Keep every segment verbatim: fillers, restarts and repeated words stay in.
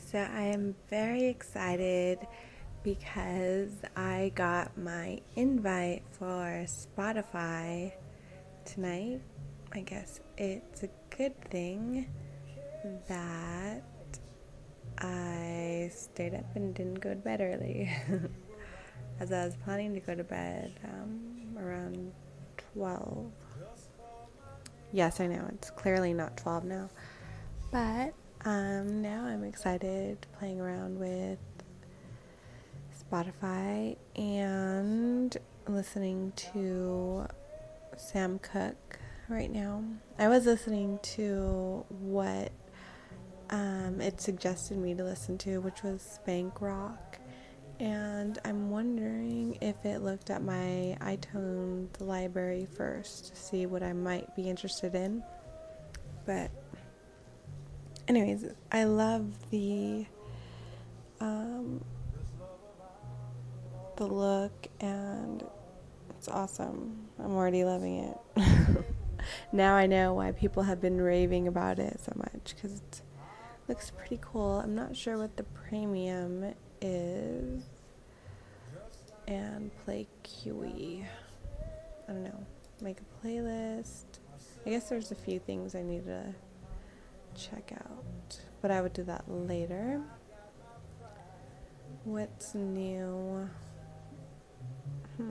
So I am very excited because I got my invite for Spotify tonight. I guess it's a good thing that I stayed up and didn't go to bed early, as I was planning to go to bed um, around twelve. Yes, I know, it's clearly not twelve now, but um, now I'm excited playing around with Spotify and listening to Sam Cooke right now. I was listening to what um, it suggested me to listen to, which was Spank Rock. And I'm wondering if it looked at my iTunes library first to see what I might be interested in. But anyways, I love the um, the look, and it's awesome. I'm already loving it. Now I know why people have been raving about it so much, because it looks pretty cool. I'm not sure what the premium is. And play Q E. I don't know. Make a playlist. I guess there's a few things I need to check out, but I would do that later. What's new? Hmm.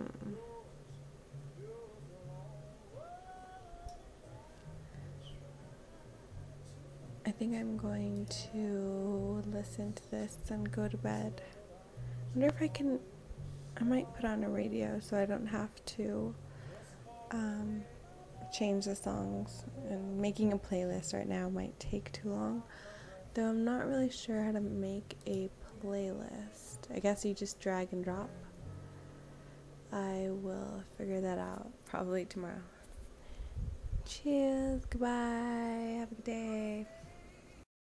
I think I'm going to listen to this and go to bed. I wonder if I can, I might put on a radio so I don't have to um, change the songs. And making a playlist right now might take too long, though I'm not really sure how to make a playlist. I guess you just drag and drop. I will figure that out probably tomorrow. Cheers, goodbye, have a good day.